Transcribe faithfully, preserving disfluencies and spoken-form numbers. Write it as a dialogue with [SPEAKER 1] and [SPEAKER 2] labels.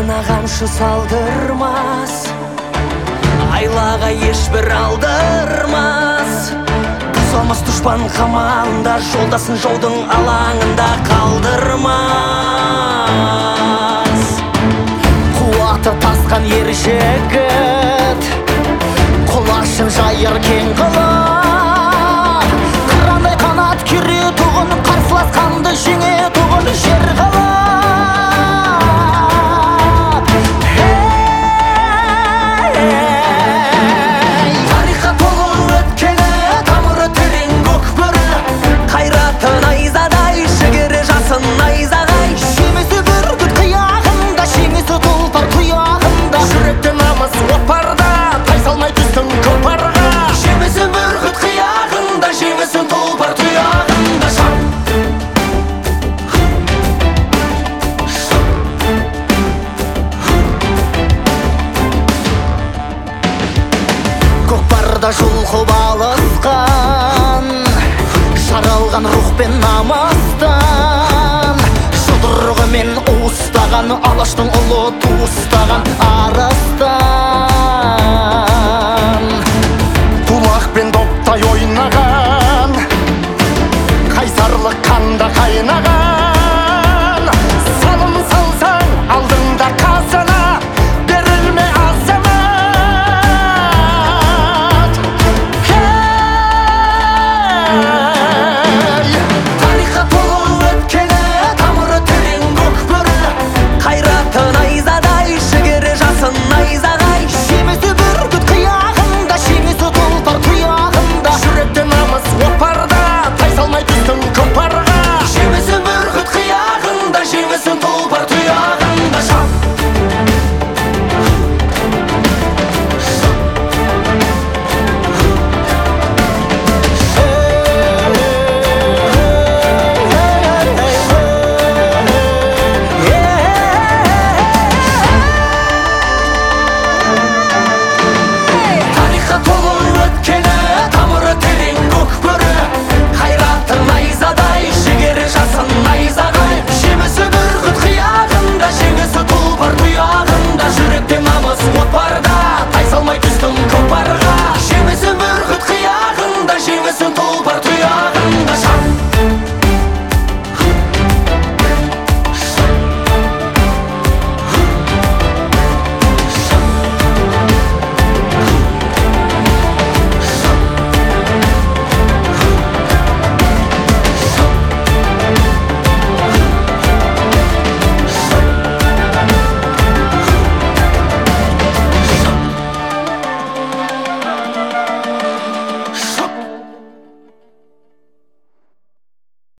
[SPEAKER 1] ана қамшы салдырмас, айлаға ешбір алдырмас. Бұзылмас дұшпан қамалында, жолдасын жолдың алаңында қалдырмас. Қуаты тасқан ер жігіт, құлашын жайыр кең қылып, қырандай қанат кере тұғын, қарсыласқанды жеңе тұғын жер қалап. Тарихқа толы өткені, тамыры терең көкбөрі, қайраты найзадай, жігері жасын найзағай. Жемесі бүркіт қияғында, жеңесі тұлпар тұяғында, жүректе намыс от барда, тайсалмай түстің көпарға. Жемесі бүркіт қияғында, жеңесі тұлпар тұяғында. Көкпарда жұлқып алысқан, жаралған рух пен намыстан, жұдырығымен уыстаған, алаштың ұлы туыстаған арыстан. Тулақ пен доптай ойнаған, қайсарлық қанда қайнаған, салым салсаң алдың